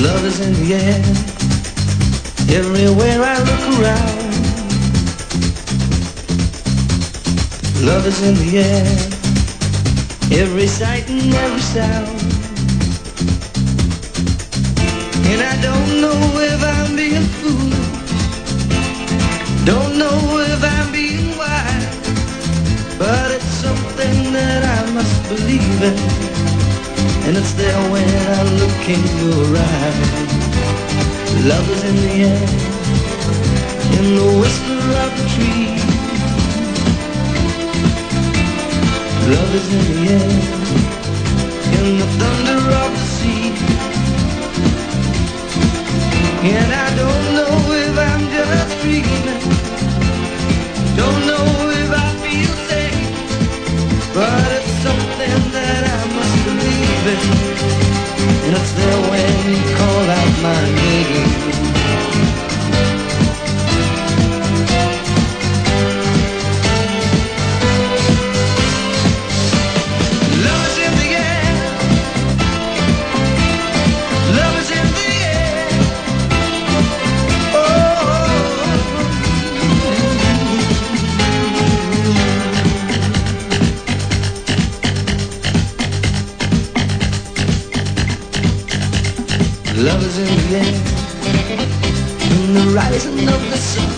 Love is in the air, everywhere I look around. Love is in the air, every sight and every sound. And I don't know if I'm being foolish, don't know if I'm being wise, but it's something that I must believe in, and it's there when I look in your eyes. Love is in the air, in the whisper of the tree. Love is in the air, in the thunder of the sea. And I don't know if I'm just dreaming, don't know if I feel safe, but it's something that I must believe in, and it's there when you call out my name. Love is in the air, love is in the air. Love is in the air, in the rising of the sun.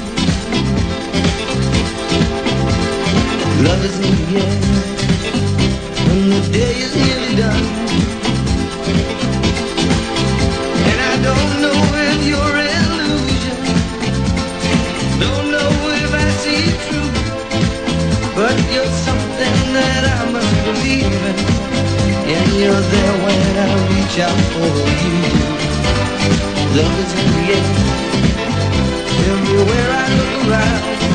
Love is in the air, when the day is nearly done. And I don't know if you're an illusion, don't know if I see it true, but you're something that I must believe in, and you're there when I reach out for you. Love is in the air, everywhere I look around.